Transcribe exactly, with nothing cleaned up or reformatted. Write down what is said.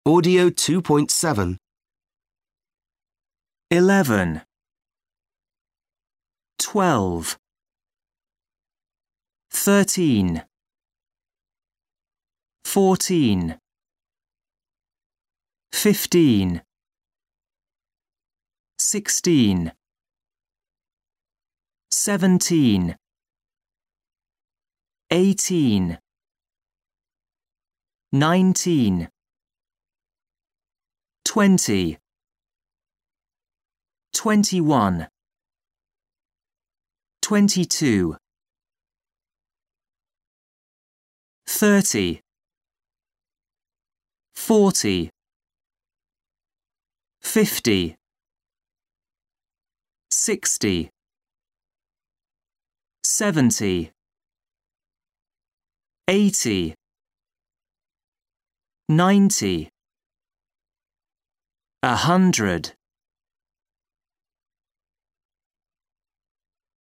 Audio two point seven. eleven, twelve, thirteen, fourteen, fifteen, sixteen, seventeen, eighteen, nineteen, twenty, twenty-one, twenty-two, thirty, forty, fifty, sixty, seventy, eighty, ninety, a hundred.